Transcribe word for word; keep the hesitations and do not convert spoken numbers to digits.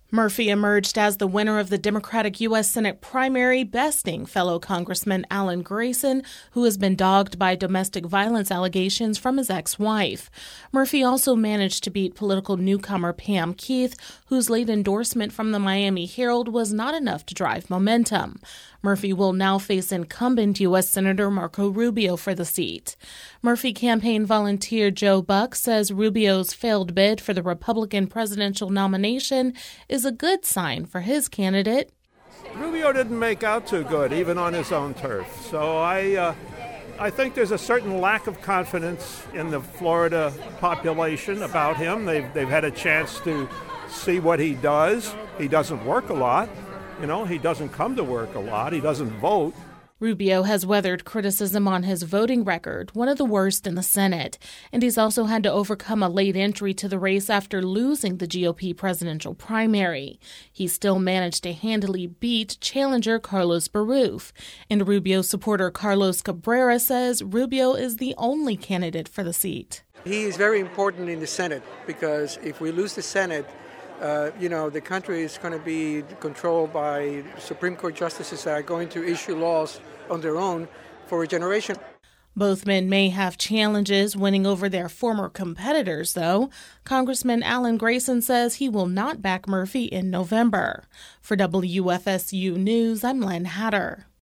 Murphy emerged as the winner of the Democratic U S Senate primary, besting fellow Congressman Alan Grayson, who has been dogged by domestic violence allegations from his ex-wife. Murphy also managed to beat political newcomer Pam Keith, whose late endorsement from the Miami Herald was not enough to drive momentum. Murphy will now face incumbent U S Senator Marco Rubio for the seat. Murphy campaign volunteer Joe Buck says Rubio's failed bid for the Republican presidential nomination is a good sign for his candidate. Rubio didn't make out too good, even on his own turf. So I, uh, I think there's a certain lack of confidence in the Florida population about him. They've, they've had a chance to see what he does. He doesn't work a lot. You know, he doesn't come to work a lot. He doesn't vote. Rubio has weathered criticism on his voting record, one of the worst in the Senate, and he's also had to overcome a late entry to the race after losing the G O P presidential primary. He still managed to handily beat challenger Carlos Barruf, and Rubio supporter Carlos Cabrera says Rubio is the only candidate for the seat. He is very important in the Senate because if we lose the Senate, Uh, you know, the country is going to be controlled by Supreme Court justices that are going to issue laws on their own for a generation. Both men may have challenges winning over their former competitors, though. Congressman Alan Grayson says he will not back Murphy in November. For W F S U News, I'm Len Hatter.